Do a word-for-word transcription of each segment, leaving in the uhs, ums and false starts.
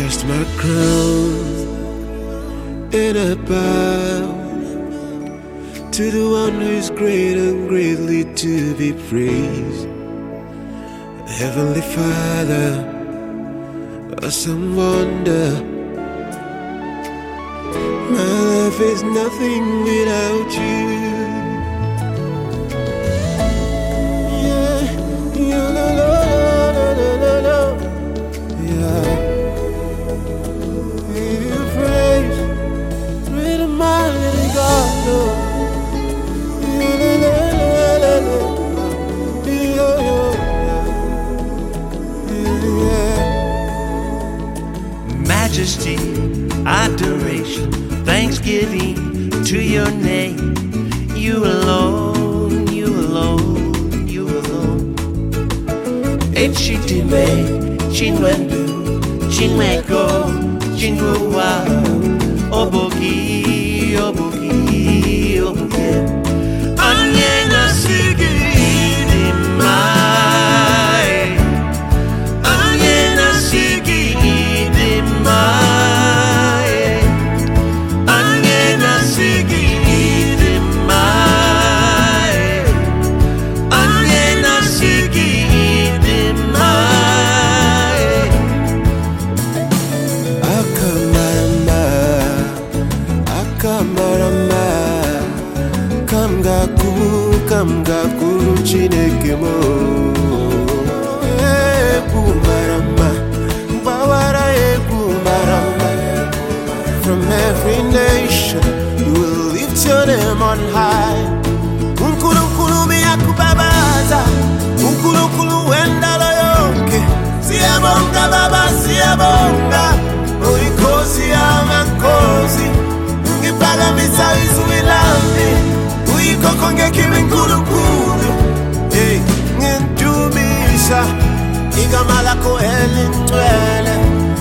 cast my crown and I bow to the one who is great and greatly to be praised. Heavenly Father, awesome wonder. My life is nothing without you. Yeah, yeah, la, la, la, la, la, la. Yeah. Give you praise, great and mighty God, Lord. Yeah, la, la, la, la, la. Yeah, yeah, yeah. Majesty, adoration, thanksgiving to your name. You alone, you alone, you alone. Echitime, chinwendu, chinweko, chinwewa. Oboki, oboki, oboki. Anye nasigi dimai. Anye nasigi dimai. Kamgaku Chineke mo Eku marama Bawara eku marama. From every nation we will lift your name on high. Unkulu nkulu miyaku babaza Unkulu nkulu wenda loyoke Siyabonga baba siyabonga Oikosi amakosi Ngipaga misaizu ilami Uikokonge kimi nkulu nkulu Hey, ngentumisa Igama lako elintwele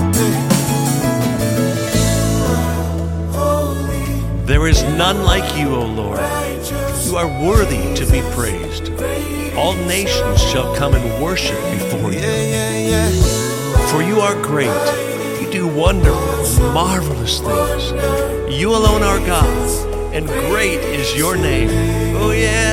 There is none like you, O Lord. You are worthy to be praised. All nations shall come and worship before you. For you are great. You do wonderful, marvelous things. You alone are God, and great is your name. Oh yeah.